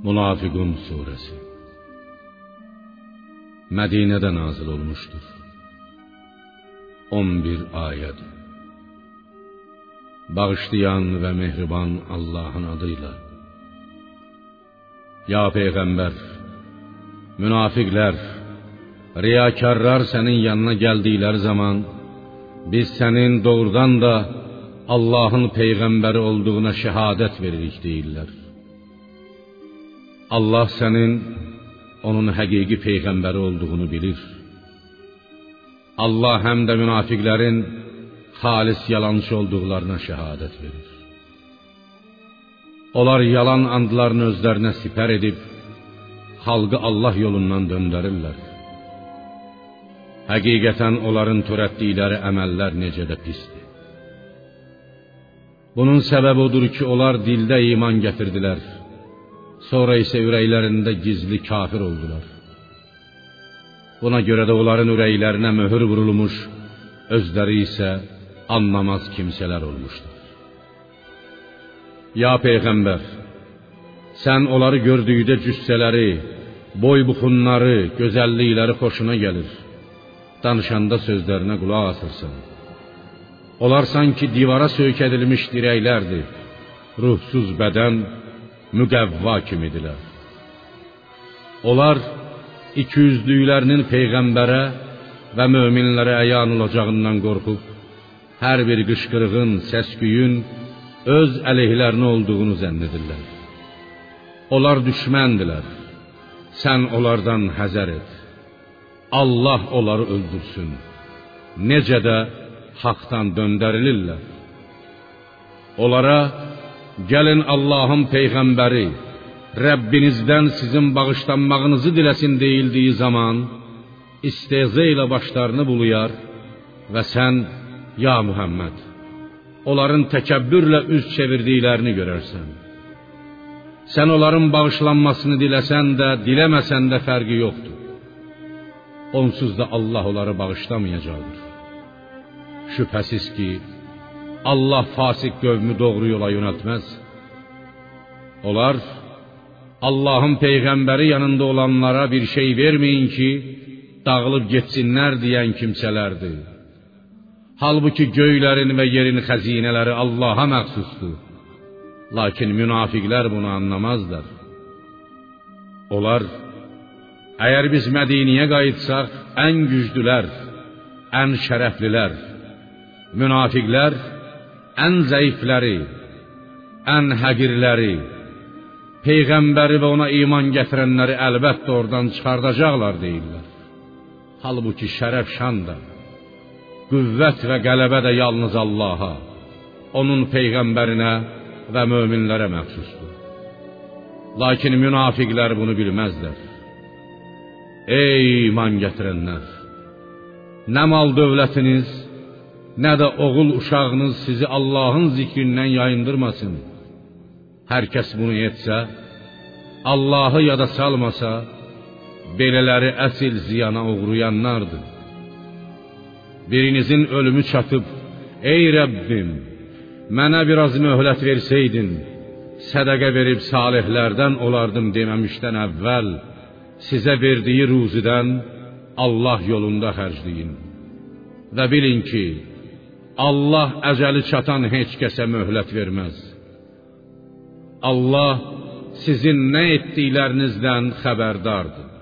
Münafiqun suresi Mədinədə nazil olmuşdur. 11 ayəd. Bağışlayan və mehriban Allahın adıyla. Ya Peyğəmbər, münafiqlər, riyakarlar sənin yanına gəldikləri zaman biz sənin doğrudan da Allahın Peyğəmbəri olduğuna şəhadət veririk deyirlər. Allah sənin onun həqiqi Peyğəmbəri olduğunu bilir. Allah həm də münafiqlərin xalis yalançı olduqlarına şəhadət verir. Onlar yalan andlarını özlərinə sipər edib, xalqı Allah yolundan döndərirlər. Həqiqətən onların törətdikləri əməllər necə də pisdir. Bunun səbəbi odur ki, onlar dildə iman gətirdilər, sonra isə ürəklərində gizli kafir oldular. Buna görə də onların ürəklərinə möhür vurulmuş, özləri isə anlamaz kimsələr olmuşlar. Ya Peyğəmbər, sən onları gördükdə cüssələri, boy-buxunları, gözəllikləri xoşuna gəlir. Danışanda sözlərinə qulaq asırsan. Onlar sanki divara söykədilmiş dirəklərdir, ruhsuz bədən, müqəvva kimidirlər. Onlar ikiyüzlüklərinin Peyğəmbərə və möminlərə əyan olacağından qorxub, hər bir qışqırığın, səs-küyün öz əleyhlərinə olduğunu zənn edirlər. Onlar düşməndilər, sən onlardan həzər et. Allah onları öldürsün, necə də haqdan döndərilirlər. Onlara, gəlin Allahın Peyğəmbəri, Rəbbinizdən sizin bağışlanmağınızı diləsin deyildiyi zaman, istehza ilə başlarını buluyar və sən, ya Muhammed, onların təkəbbürlə üz çevirdiklərini görərsən. Sən onların bağışlanmasını diləsən də, diləməsən də fərqi yoxdur. Onsuz da Allah onları bağışlamayacaqdır. Şübhəsiz ki, Allah fasik qövmü doğru yola yönəltməz. Onlar, Allahın Peyğəmbəri yanında olanlara bir şey verməyin ki, dağılıb getsinlər deyən kimsələrdir. Halbuki göylərin və yerin xəzinələri Allaha məxsusdur. Lakin münafiqlər bunu anlamazlar. Onlar, əgər biz Mədiniyə qayıtsaq, ən güclülər, ən şərəflilər, münafiqlər ən zəifləri, ən həqirləri, Peyğəmbəri və ona iman gətirənləri əlbəttə oradan çıxardacaqlar deyirlər. Halbuki şərəf şan da, qüvvət və qələbə də yalnız Allaha, onun Peyğəmbərinə və möminlərə məxsusdur. Lakin münafiqlər bunu bilməzlər. Ey iman gətirənlər! Nə mal dövlətiniz, nə də oğul uşağınız sizi Allahın zikrindən yayındırmasın. Hər kəs bunu etsə, Allahı yada salmasa, belələri əsil ziyana uğrayanlardır. Birinizin ölümü çatıb, ey Rəbbim, mənə biraz möhlət versəydin, sədəqə verib salihlərdən olardım deməmişdən əvvəl, sizə verdiyi ruzidən Allah yolunda xərcləyin. Və bilin ki, Allah əcəli çatan heç kəsə möhlət verməz. Allah sizin nə etdiklərinizdən xəbərdardır.